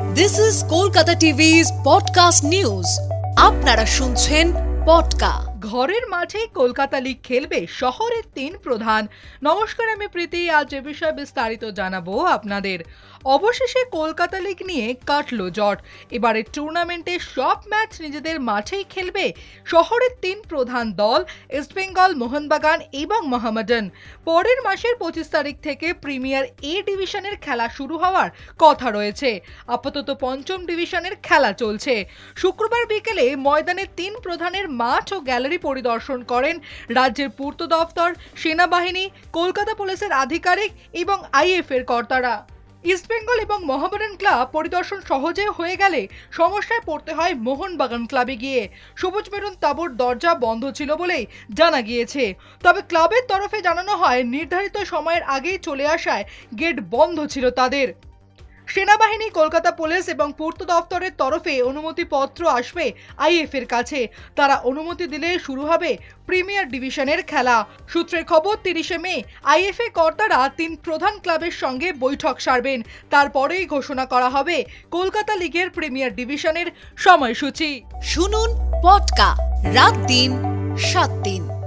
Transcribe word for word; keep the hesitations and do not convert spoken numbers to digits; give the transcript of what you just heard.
This is Kolkata টিভি's podcast news. আপনারা শুনছেন পডকা। ঘরের মাঠে কলকাতা লিগ খেলবে শহরের তিন প্রধান। নমস্কার, আমি প্রীতি। আজ এ বিষয়ে বিস্তারিত জানাবো আপনাদের। অবশেষে কলকাতা লিগ নিয়ে কাটলো জট। এবারে টুর্নামেন্টে সব ম্যাচ নিজেদের মাঠেই খেলবে শহরের তিন প্রধান দল, ইস্টবেঙ্গল, মোহনবাগান এবং মোহামেডান। পরের মাসের পঁচিশ তারিখ থেকে প্রিমিয়ার এ ডিভিশনের খেলা শুরু হওয়ার কথা রয়েছে। আপাতত পঞ্চম ডিভিশনের খেলা চলছে। শুক্রবার বিকেলে ময়দানের তিন প্রধানের মাঠ ও গ্যালারি পরিদর্শন করেন রাজ্যের পূর্ত দফতর, সেনাবাহিনী, কলকাতা পুলিশের আধিকারিক এবং আইএফ এর কর্তারা। ইস্টবেঙ্গল এবং মোহামেডান ক্লাব পরিদর্শন সহজে হয়ে গেলে সমস্যায় পড়তে হয় মোহনবাগান ক্লাবে গিয়ে। সবুজ মেরুন তাঁবুর দরজা বন্ধ ছিল বলেই জানা গিয়েছে। তবে ক্লাবের তরফে জানানো হয় নির্ধারিত সময়ের আগেই চলে আসায় গেট বন্ধ ছিল তাদের। সেনাবাহিনী, কলকাতা পুলিশ এবং পূর্ত দফতরের তরফে অনুমতিপত্র আসবে আইএফ এর কাছে। তারা অনুমতি দিলে শুরু হবে প্রিমিয়ার ডিভিশনের খেলা। সূত্রের খবর, তিরিশে মে আইএফ এ কর্তারা তিন প্রধান ক্লাবের সঙ্গে বৈঠক সারবেন। তারপরেই ঘোষণা করা হবে কলকাতা লিগের প্রিমিয়ার ডিভিশনের সময়সূচি। শুনুন পডকা, রাত দিন সাত দিন।